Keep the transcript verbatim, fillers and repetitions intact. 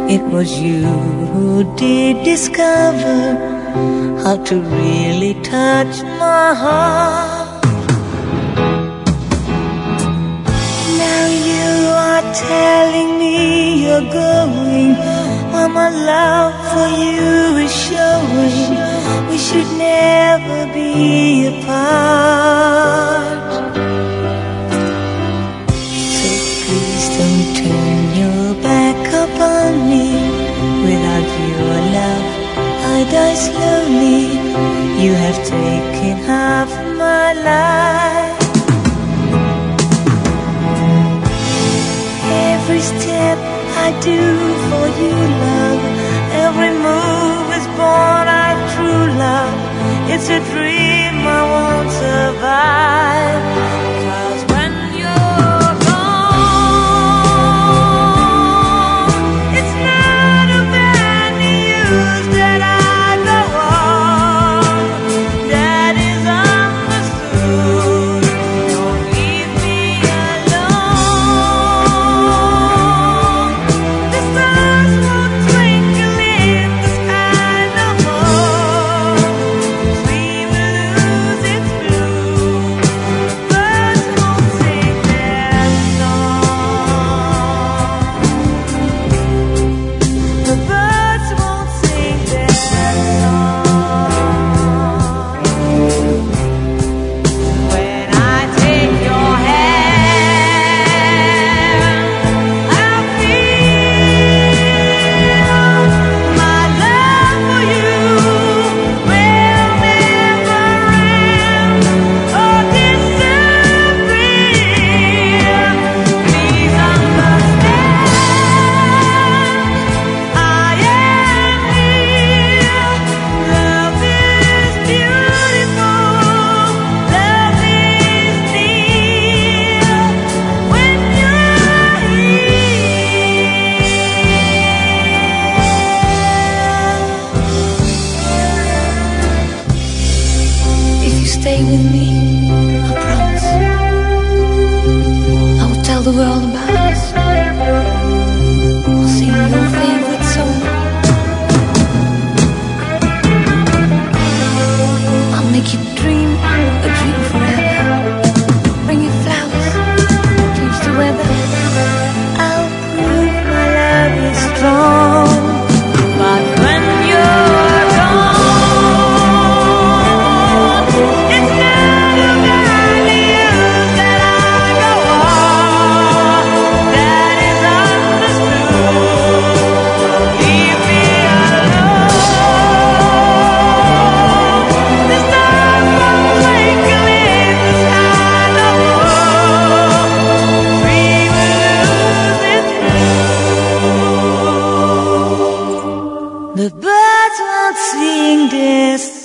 it was you who did discover how to really touch my heart. Now you are telling me you're going, while my love for you is showing we should never be apart. So please don't turn your back upon me. Without your love I die slowly. You have taken half my life. Every step I do for you, love, every move is born out of true love. It's a dream I won't survive. 'Cause when you're gone, it's not of any use that I go on. That is understood. Don't leave me alone. The stars won't twinkle in the sky no more. Tree will lose its blue. Birds won't sing their song. The birds won't sing their song. When I take your hand, I feel my love for you will never end or disappear. Please understand, I am here. Love is beautiful, love is near when you're here. If you stay with me, I promise I will tell the world about us. I'll sing your favorite song. I'll make you dream a dream forever. Bring you flowers, change the weather. I'll prove my love is strong. But when you're gone, it's not of any use that I go on. That is understood. Leave me alone. The stars won't twinkle in the sky no more. Tree will lose its blue. The birds won't sing this